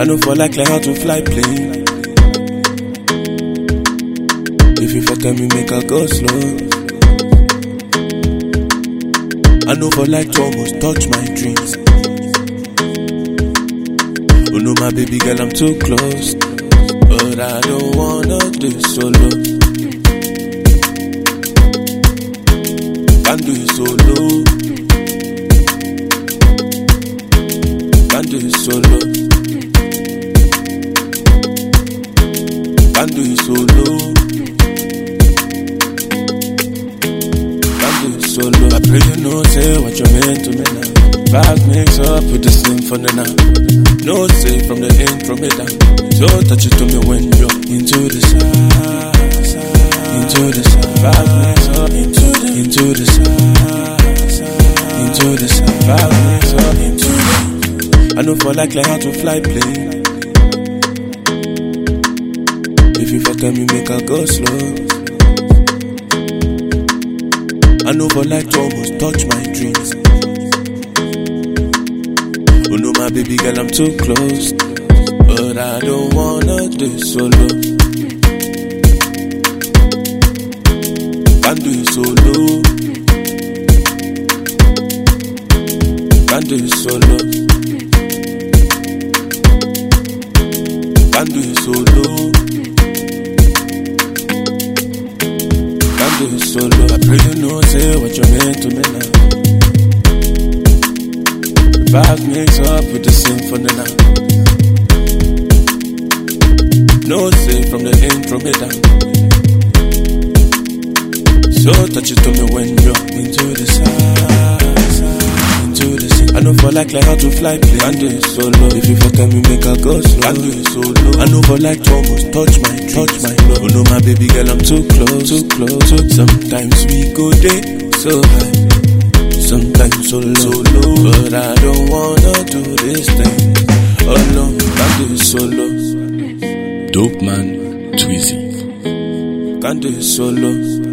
know for like how to fly plane. If you fuck me, make her go slow. I know for like to almost touch my dreams. Oh no, my baby girl, I'm too close, but I don't wanna do it solo. Can't do it solo. Can't do it solo. Can't do it solo. Can't do it solo. I pray you know, say what you meant to me now. Vibe mix up with the symphony now. No say from the intro me down. So touch it to me when you're into the side, into the side. Vibe mix up into the side, into the side. Vibe mix up into the. I know for like how to fly plane. If you fuck me, make her go slow. I know for like to almost touch my dreams. Oh no, my baby girl, I'm too close, but I don't wanna do it solo. Can't do it solo. Can't do it solo. Can't do it solo. Can't do it solo. I pray you know, say what you meant to me now. Vibe mix up with the symphony now. No say from the intro me down. So touch it to me when you're into the side, into the side. I know for like how to fly plane. Can't do it solo. If you fuck me, make her go slow. Can't do it solo. I know for like to almost touch my love. Oh no, my baby girl, I'm too close, too close. Sometimes we go there so high, sometimes so low, but I don't wanna do this thing. Oh no, can't do it solo. Dope man, Tweezy. Can't do it solo.